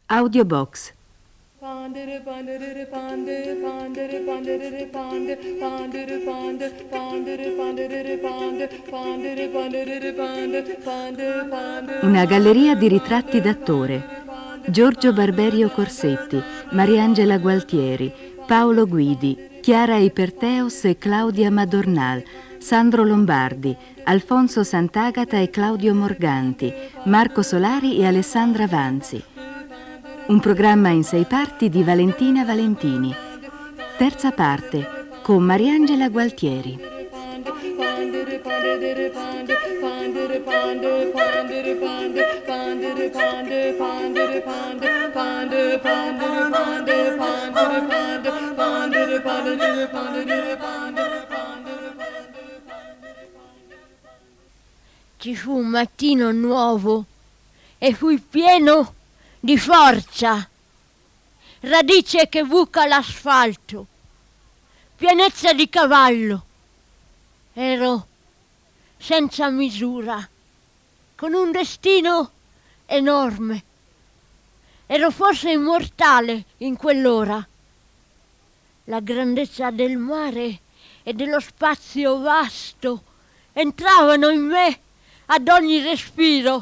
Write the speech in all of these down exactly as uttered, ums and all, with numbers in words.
Audiobox. Una galleria di ritratti d'attore. Giorgio Barberio Corsetti, Mariangela Gualtieri, Paolo Guidi, Chiara Iperteos e Claudia Madornal, Sandro Lombardi, Alfonso Sant'Agata e Claudio Morganti, Marco Solari e Alessandra Vanzi. Un programma in sei parti di Valentina Valentini. Terza parte, con Mariangela Gualtieri. Ci fu un mattino nuovo e fui pieno di forza, radice che buca l'asfalto, pienezza di cavallo. Ero senza misura, con un destino enorme. Ero forse immortale in quell'ora. La grandezza del mare e dello spazio vasto entravano in me ad ogni respiro.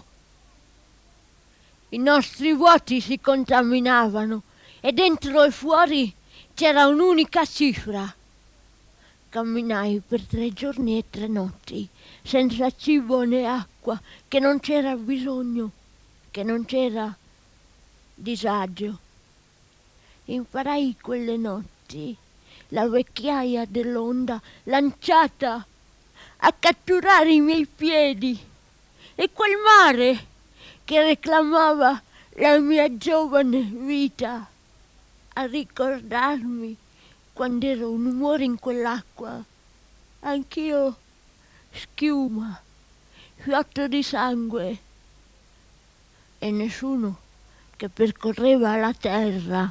I nostri vuoti si contaminavano e dentro e fuori c'era un'unica cifra. Camminai per tre giorni e tre notti, senza cibo né acqua, che non c'era bisogno, che non c'era disagio. Imparai quelle notti la vecchiaia dell'onda lanciata a catturare i miei piedi e quel mare che reclamava la mia giovane vita, a ricordarmi quando ero un umore in quell'acqua, anch'io schiuma, fiotto di sangue e nessuno che percorreva la terra.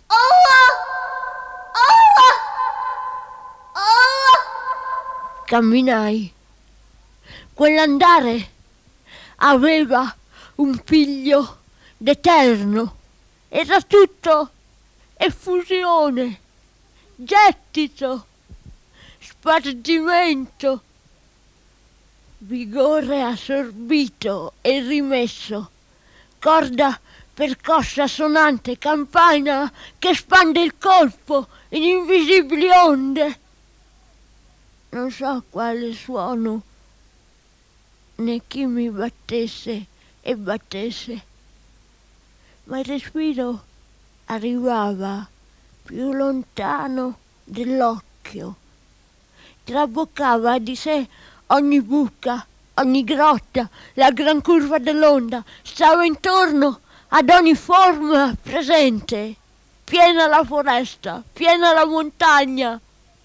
Camminai. Quell'andare aveva un piglio d'eterno. Era tutto effusione, gettito, spargimento, vigore assorbito e rimesso, corda percossa sonante, campana che spande il colpo in invisibili onde. Non so quale suono, né chi mi battesse e battesse, ma il respiro arrivava più lontano dell'occhio, traboccava di sé ogni buca, ogni grotta, la gran curva dell'onda, stava intorno ad ogni forma presente, piena la foresta, piena la montagna.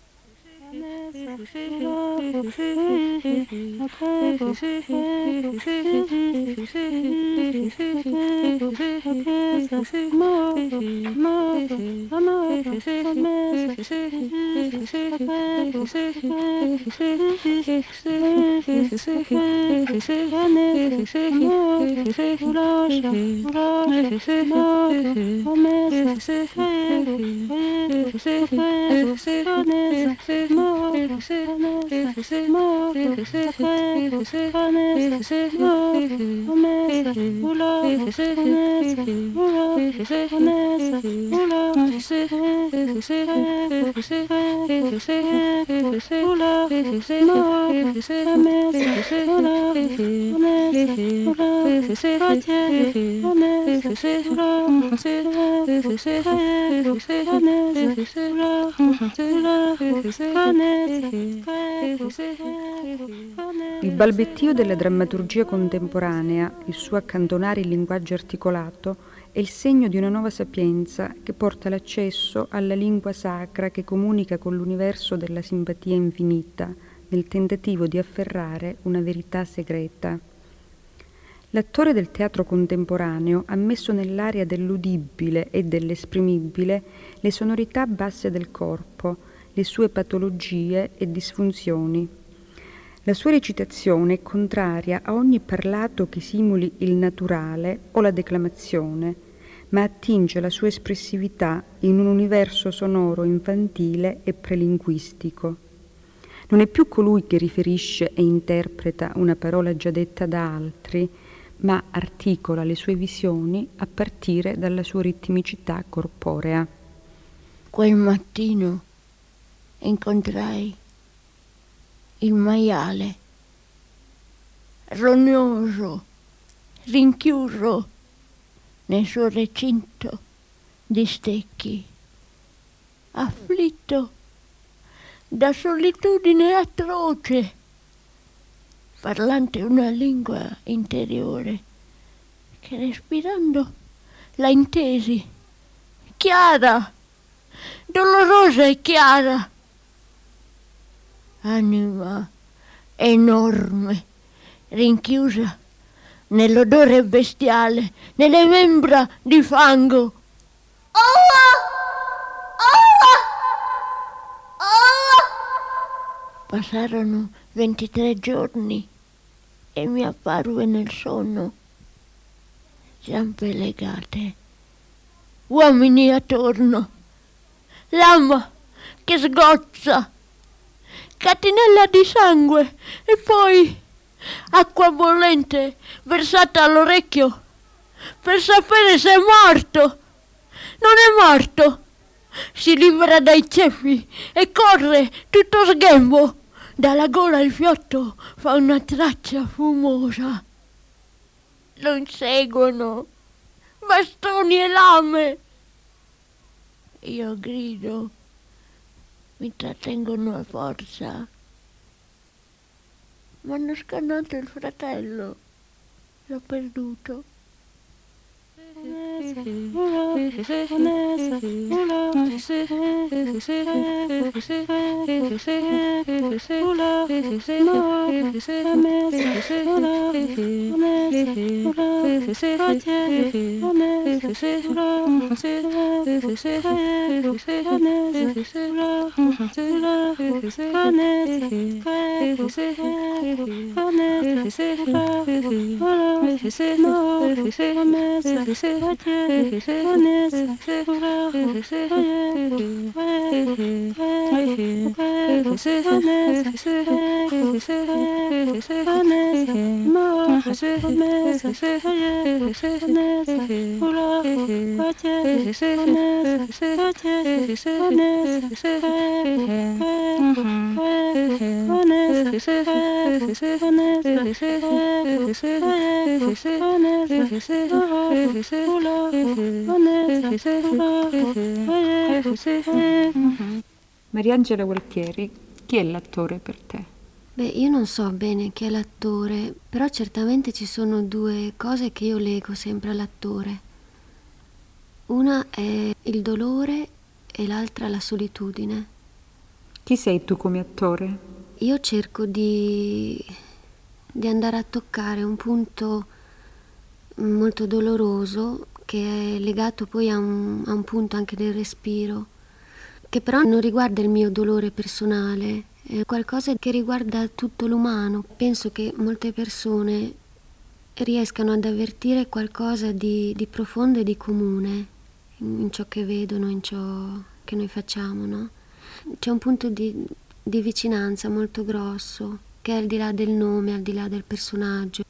Il balbettio della drammaturgia contemporanea, il suo accantonare il linguaggio articolato, è il segno di una nuova sapienza che porta l'accesso alla lingua sacra che comunica con l'universo della simpatia infinita, nel tentativo di afferrare una verità segreta. L'attore del teatro contemporaneo ha messo nell'area dell'udibile e dell'esprimibile le sonorità basse del corpo, le sue patologie e disfunzioni. La sua recitazione è contraria a ogni parlato che simuli il naturale o la declamazione, ma attinge la sua espressività in un universo sonoro infantile e prelinguistico. Non è più colui che riferisce e interpreta una parola già detta da altri, ma articola le sue visioni a partire dalla sua ritmicità corporea. Quel mattino incontrai il maiale, rognoso, rinchiuso nel suo recinto di stecchi, afflitto da solitudine atroce, parlante una lingua interiore che respirando la intesi, chiara, dolorosa e chiara. Anima enorme, rinchiusa nell'odore bestiale, nelle membra di fango. Passarono ventitré giorni e mi apparve nel sonno, zampe legate, uomini attorno, lama che sgozza, catinella di sangue e poi acqua bollente versata all'orecchio per sapere se è morto. Non è morto. Si libera dai ceppi e corre tutto sghembo. Dalla gola il fiotto fa una traccia fumosa. Lo inseguono bastoni e lame. Io grido. Mi trattengono a forza. Mi hanno scannato il fratello. L'ho perduto. Mariangela Gualtieri, chi è l'attore per te? Beh, io non so bene chi è l'attore, però certamente ci sono due cose che io leggo sempre all'attore. Una è il dolore e l'altra la solitudine. Chi sei tu come attore? Io cerco di, di andare a toccare un punto molto doloroso che è legato poi a un, a un punto anche del respiro, che però non riguarda il mio dolore personale, è qualcosa che riguarda tutto l'umano. Penso che molte persone riescano ad avvertire qualcosa di, di profondo e di comune in ciò che vedono, in ciò che noi facciamo, no? C'è un punto di, di vicinanza molto grosso, che è al di là del nome, al di là del personaggio.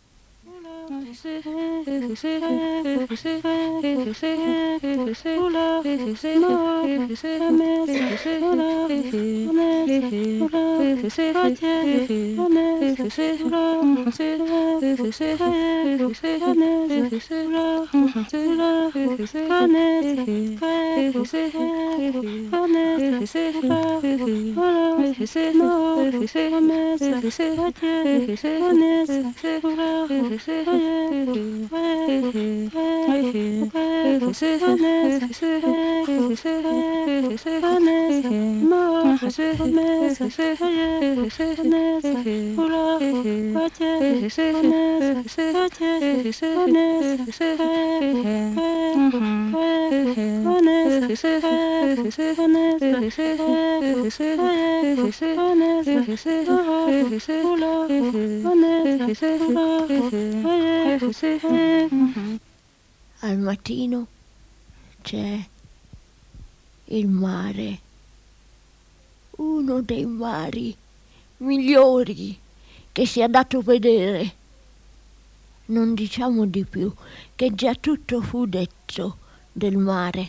Al mattino c'è il mare, uno dei mari migliori che sia dato vedere. Non diciamo di più, che già tutto fu detto del mare.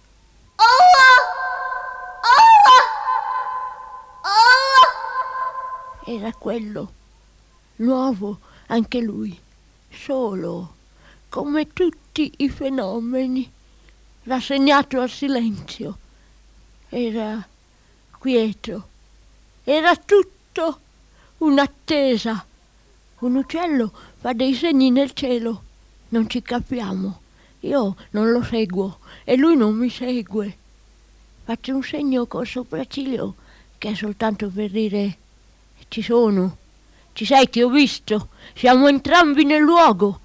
Era quello, nuovo anche lui, solo, come tutti i fenomeni, rassegnato al silenzio. Era quieto, era tutto un'attesa. Un uccello fa dei segni nel cielo, non ci capiamo. Io non lo seguo e lui non mi segue. Faccio un segno col sopracciglio che è soltanto per dire: ci sono, ci sei, ti ho visto, siamo entrambi nel luogo.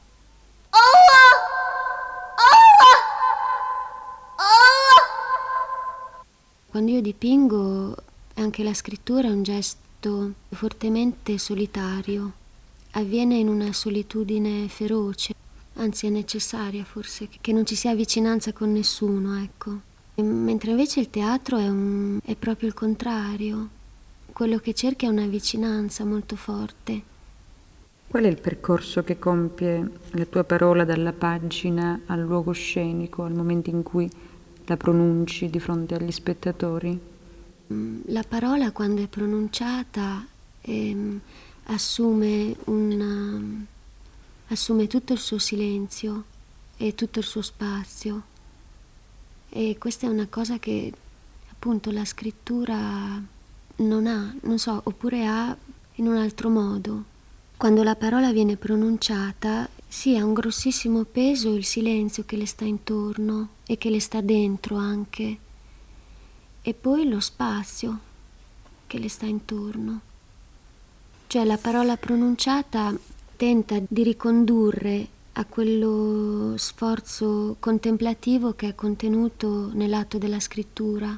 Quando io dipingo, anche la scrittura è un gesto fortemente solitario. Avviene in una solitudine feroce, anzi è necessaria forse, che non ci sia vicinanza con nessuno, ecco. Mentre invece il teatro è, un, è proprio il contrario. Quello che cerca è una vicinanza molto forte. Qual è il percorso che compie la tua parola dalla pagina al luogo scenico, al momento in cui la pronunci di fronte agli spettatori? La parola, quando è pronunciata, ehm, assume, una, assume tutto il suo silenzio e tutto il suo spazio. E questa è una cosa che appunto la scrittura non ha, non so, oppure ha in un altro modo. Quando la parola viene pronunciata, sì, ha un grossissimo peso il silenzio che le sta intorno e che le sta dentro anche, e poi lo spazio che le sta intorno. Cioè la parola pronunciata tenta di ricondurre a quello sforzo contemplativo che è contenuto nell'atto della scrittura.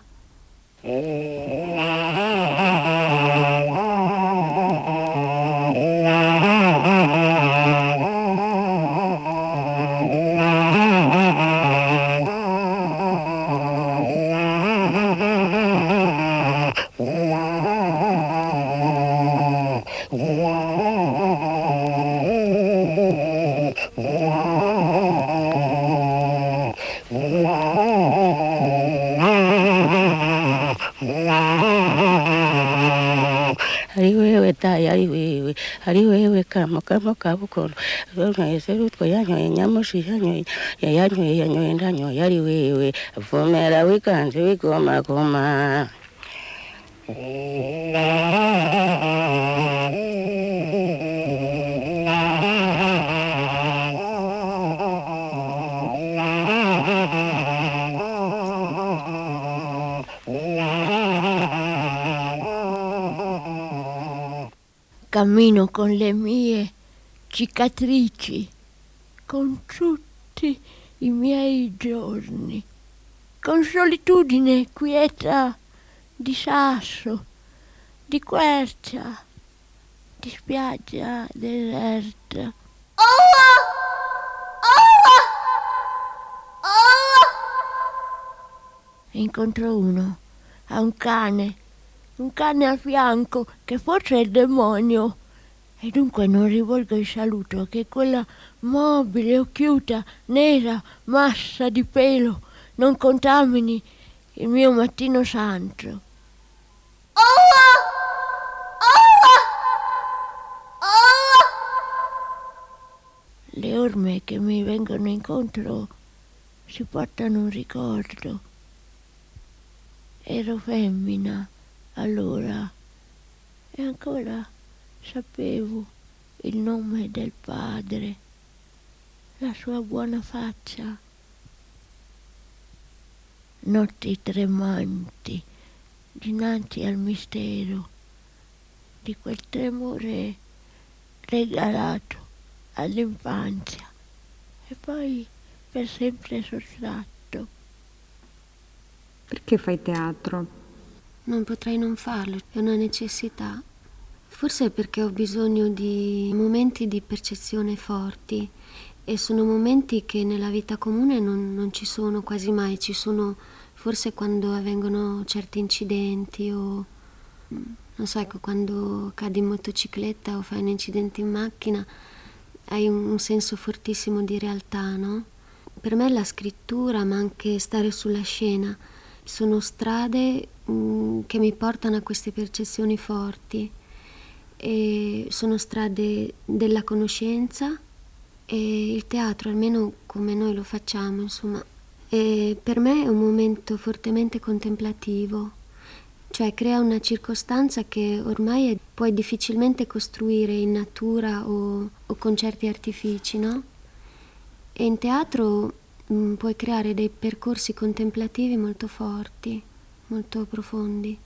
Ariwewe tai ariwewe ariwewe kamo kamo kabukono yanyoye serutko yanyoye nyamushi yanyoye yanyoye yanyoye ndanyoye ariwewe vomera wikanze wigoma goma. Cammino con le mie cicatrici, con tutti i miei giorni, con solitudine quieta di sasso, di quercia, di spiaggia deserta. Incontro uno, ha un cane, un cane a fianco che forse è il demonio, e dunque non rivolgo il saluto che quella mobile, occhiuta, nera massa di pelo non contamini il mio mattino santo. Le orme che mi vengono incontro si portano un ricordo. Ero femmina allora e ancora sapevo il nome del padre, la sua buona faccia. Notti tremanti dinanzi al mistero di quel tremore regalato all'infanzia e poi per sempre sottratto. Perché fai teatro? Non potrei non farlo, è una necessità. Forse perché ho bisogno di momenti di percezione forti e sono momenti che nella vita comune non, non ci sono quasi mai, ci sono forse quando avvengono certi incidenti o non so, ecco, quando cadi in motocicletta o fai un incidente in macchina hai un, un senso fortissimo di realtà, no? Per me la scrittura, ma anche stare sulla scena, sono strade mh, che mi portano a queste percezioni forti e sono strade della conoscenza e il teatro, almeno come noi lo facciamo, insomma, e per me è un momento fortemente contemplativo, cioè crea una circostanza che ormai è, puoi difficilmente costruire in natura o, o con certi artifici, no? E in teatro mh, puoi creare dei percorsi contemplativi molto forti, molto profondi.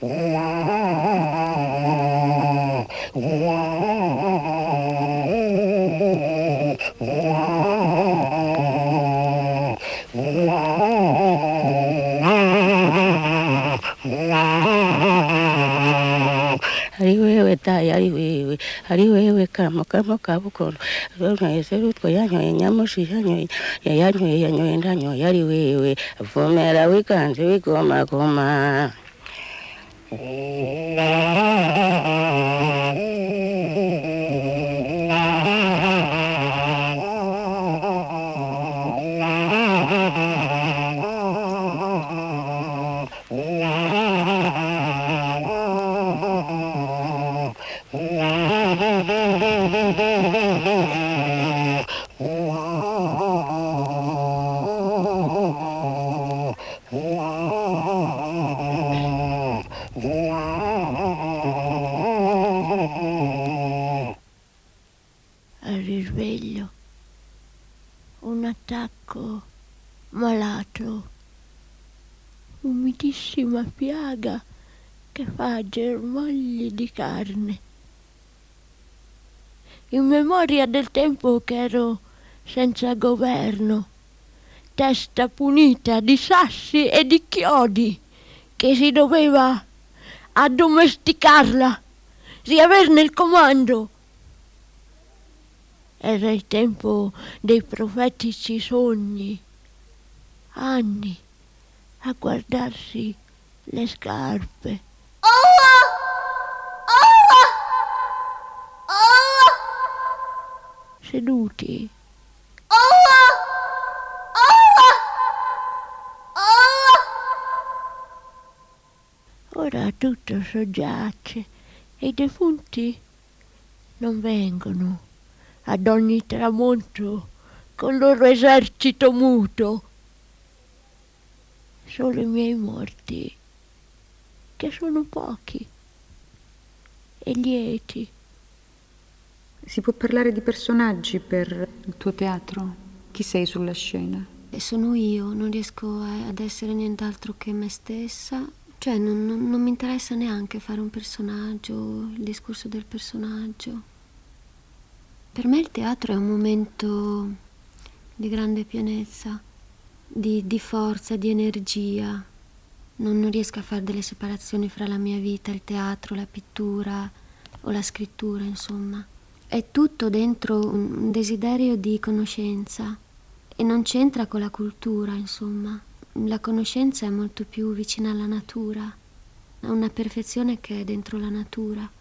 Ariwewe tai ariwewe ariwewe kamo kamo kabukono eserutko yanyoye nyamushi yanyoye yanyoye yanyoye ndanyoye ariwewe vumera wikanze wigoma goma. Al risveglio, un attacco malato, umidissima piaga che fa germogli di carne. In memoria del tempo che ero senza governo, testa punita di sassi e di chiodi, che si doveva addomesticarla, riaverne il comando. Era il tempo dei profetici sogni, anni a guardarsi le scarpe. Seduti. Ora tutto soggiace e i defunti non vengono ad ogni tramonto col loro esercito muto. Solo i miei morti, che sono pochi e lieti. Si può parlare di personaggi per il tuo teatro? Chi sei sulla scena? E sono io, non riesco a- ad essere nient'altro che me stessa, cioè non, non- non mi interessa neanche fare un personaggio, il discorso del personaggio. Per me il teatro è un momento di grande pienezza, di, di forza, di energia. Non, non riesco a fare delle separazioni fra la mia vita, il teatro, la pittura o la scrittura, insomma. È tutto dentro un, un desiderio di conoscenza e non c'entra con la cultura, insomma. La conoscenza è molto più vicina alla natura, ha una perfezione che è dentro la natura.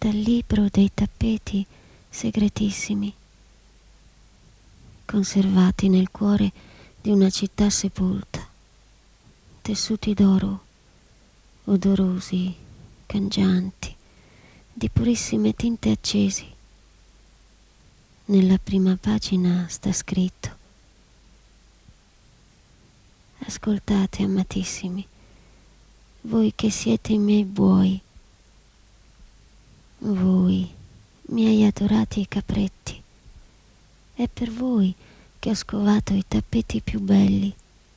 dal libro dei tappeti segretissimi, conservati nel cuore di una città sepolta, tessuti d'oro, odorosi, cangianti, di purissime tinte accesi. Nella prima pagina sta scritto: ascoltate, amatissimi, voi che siete i miei buoi, voi, miei adorati capretti, è per voi che ho scovato i tappeti più belli.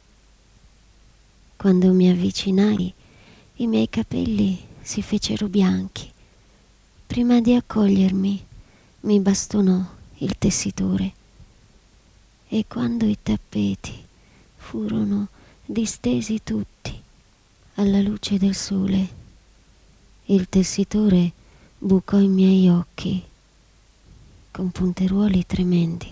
Quando mi avvicinai, i miei capelli si fecero bianchi. Prima di accogliermi, mi bastonò il tessitore. E quando i tappeti furono distesi tutti alla luce del sole, il tessitore bucò i miei occhi con punteruoli tremendi.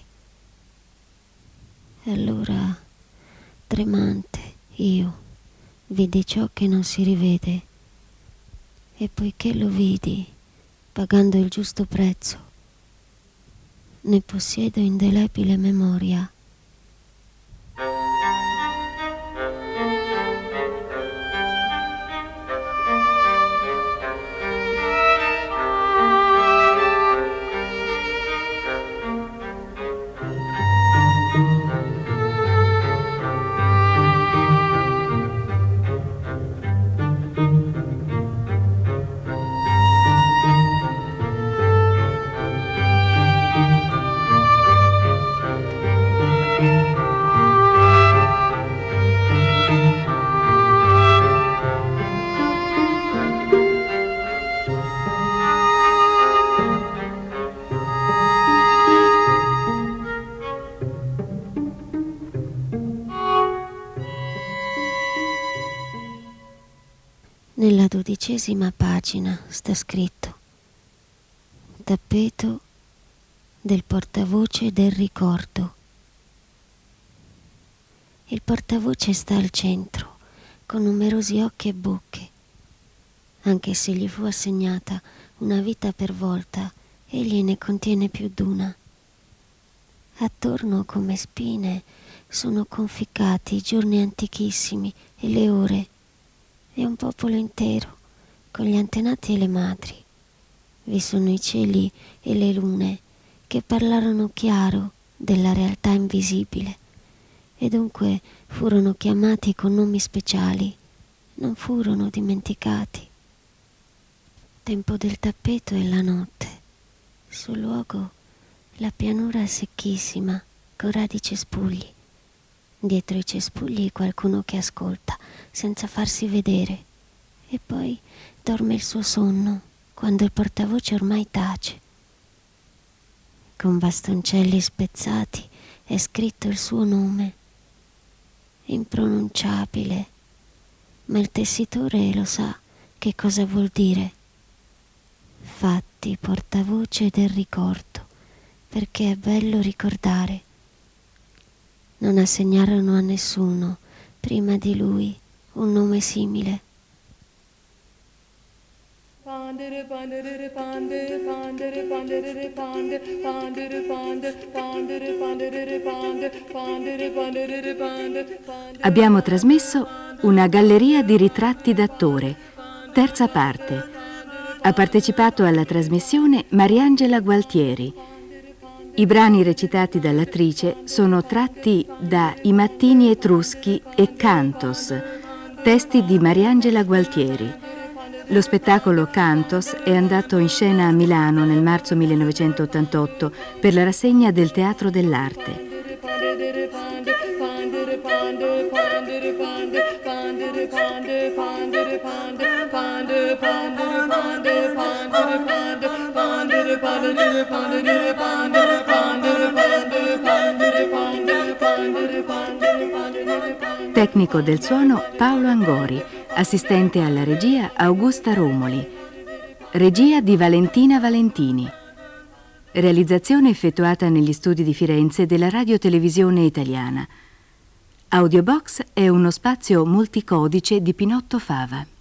E allora, tremante, io vidi ciò che non si rivede, e poiché lo vidi, pagando il giusto prezzo, ne possiedo indelebile memoria. Nella dodicesima pagina sta scritto: tappeto del portavoce del ricordo. Il portavoce sta al centro, con numerosi occhi e bocche. Anche se gli fu assegnata una vita per volta, egli ne contiene più d'una. Attorno come spine sono conficcati i giorni antichissimi e le ore, e un popolo intero, con gli antenati e le madri. Vi sono i cieli e le lune che parlarono chiaro della realtà invisibile, e dunque furono chiamati con nomi speciali, non furono dimenticati. Tempo del tappeto è la notte, sul luogo la pianura secchissima con radi cespugli. Dietro i cespugli qualcuno che ascolta senza farsi vedere, e poi dorme il suo sonno quando il portavoce ormai tace. Con bastoncelli spezzati è scritto il suo nome, impronunciabile, ma il tessitore lo sa che cosa vuol dire. Fatti portavoce del ricordo, perché è bello ricordare. Non assegnarono a nessuno prima di lui un nome simile. Abbiamo trasmesso Una galleria di ritratti d'attore, terza parte. Ha partecipato alla trasmissione Mariangela Gualtieri. I brani recitati dall'attrice sono tratti da I mattini etruschi e Cantos, testi di Mariangela Gualtieri. Lo spettacolo Cantos è andato in scena a Milano nel marzo millenovecentottantotto per la rassegna del Teatro dell'Arte. Tecnico del suono Paolo Angori, assistente alla regia Augusta Romoli, regia di Valentina Valentini, realizzazione effettuata negli studi di Firenze della Radio Televisione Italiana. Audiobox è uno spazio multicodice di Pinotto Fava.